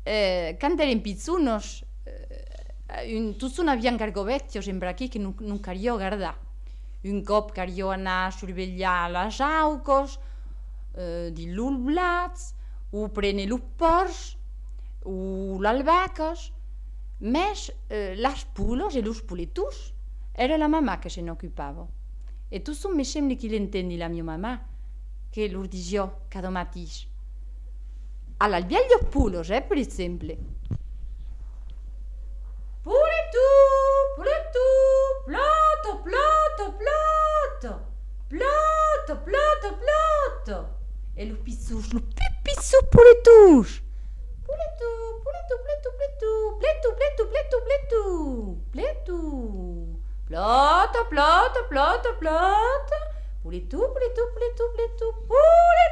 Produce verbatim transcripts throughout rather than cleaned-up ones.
eh, quando ero pizzunos, eh, un, tutti abbiamo cargo vecchio, sembra chi che non, non cario guarda. Un cop cario a sorvegliare le aucos, eh, di l'ulblats, o prene l'uppors, o l'albacos, mes eh, las pulos e los puletus, era la mamma che se ne occupava. E tu su mi sembra che l'intendi la mia mamma, che lo diceva cada mattina. All'albia gli pulos, eh, per esempio. Pure tu, pure tu, ploto, ploto, ploto, ploto, ploto, ploto. E lo pizzus, lo pizzu pure tu. Pure tu, pure tu, pletu, pletu, pletu, pletu, pletu, pletu, pletu. Ploto, ploto, ploto, ploto. Pure tu, pure tu, pure tu, pure tu, pure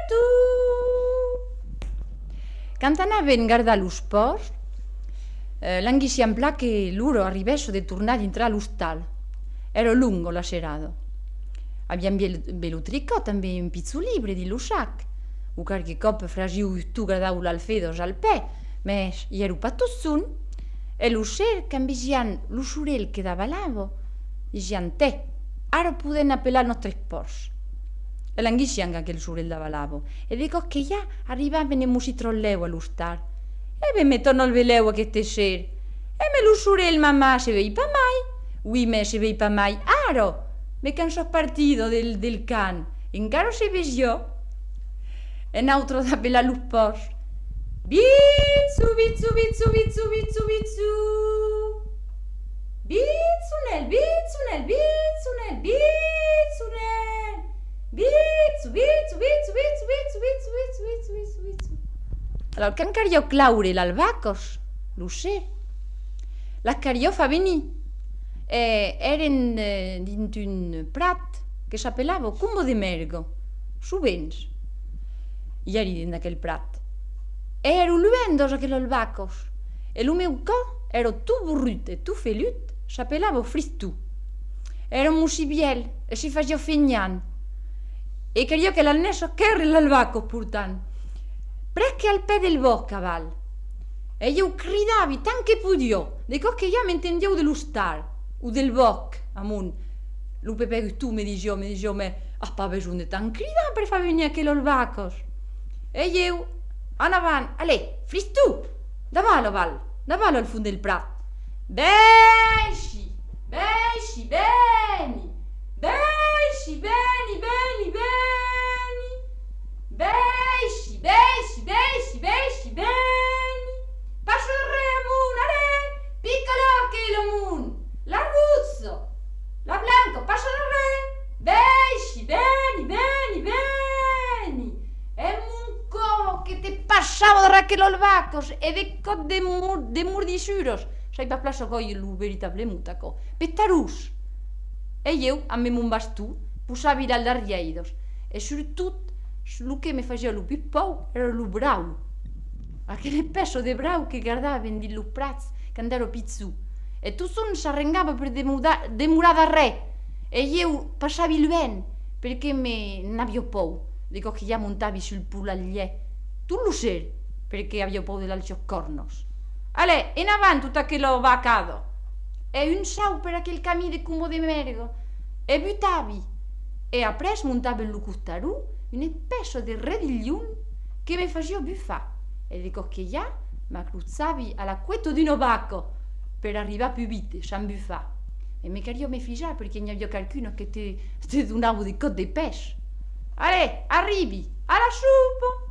tu. Quando anaven guardare lo sport, eh, l'anghi sembra che loro arrivassero di tornare in tra lo stal. Era lungo la serata. Abbiamo bello tricot, també un pizzo libre di lo sac. O qualche cop fragiu tu guardau l'alfedo al pè, mes i ero patussun, e lo ser canvigian lo sorell che dava lavo, dician te, ara podem appelar nostre sports. E l'anghiscian anche il sorell dava lavo, e dico che ja arrivaven e musi trolleu allo star. E be me torno al veleu aquest ser, e me lo sorell mamma se vei pa mai, ui me se vei pa mai, aro, me can so partido del, del can, encara se ves jo. E n'altro da bella luppor. Bizzu, bizzu, bizzu, bizzu, bizzu, bizzu. Bizzunel, bizzunel, bizzunel, bizzunel. Bizzu, bizzu, bizzu, bizzu, bizzu, bizzu, bizzu, bizzu, bizzu, bizzu. Allora, can cario Claure l'albacos, lo sé. La cario fa venì. E eren eh, dint un prat che s'appellava Cumbo de Mergo, subens. Ieri dins d'aquell prat. Ero luendos aquells albacos. E lo meu co era tu burrut e tu felut, s'appellava Fristù. Era musibiel e si faceva fignan. E creio che l'annesso che era l'albaco portant. Presque al pè del boc, caval. E io cridavi tant che podio, dico che io m'entendiau dello star, o del boc, amunt. Lo pepe tu mi dicevo, mi dicevo, me, ah, pa besone tant cridar per far venir aquells albacos. E io, en avant, allez, Fristù, davalo, val, davalo al fund del prat. Besci, besci, beni, besci, beni, beni, beni, besci, besci, besci, besci, beni. Passo il re amun, ale, piccolo che l'amun, l'arruzzo, la blanco, passo il re, besci, beni, beni, beni. E munco che te passavo da aquells albacos e de cot de, mur, de murdissuros. Sai pa plaço coi lo veritable mutaco. Pettarús. E io, a me mon bastú, posava virar darrieidos. E surtot, lo que me faceva lo pippou era lo brau. Aquell peso de brau que guardaven dins los prats când ero pizzù. E tu son s'arrengava per demorar da re. E io passava il vent perché me n'avio pou. Dico che ja montavi sul pulagliè. Tu lo sai, perché avevo paura dell'alcio cornos. Ale, in avanti tutto quello vacado. E un sau per aquel camí de Cumbo de Mergo. E buttavi. E apres montavi lo costarù un peso de redigliun che mi faceva buffare. E dico che ja m'accruzzavi all'acquetto di Novaco per arrivare più vite, sans buffare. E mi cario mi figiare perché ne avevo qualcuno che ti donava di cotte di pesce. Allez, arrivi, alla soupe.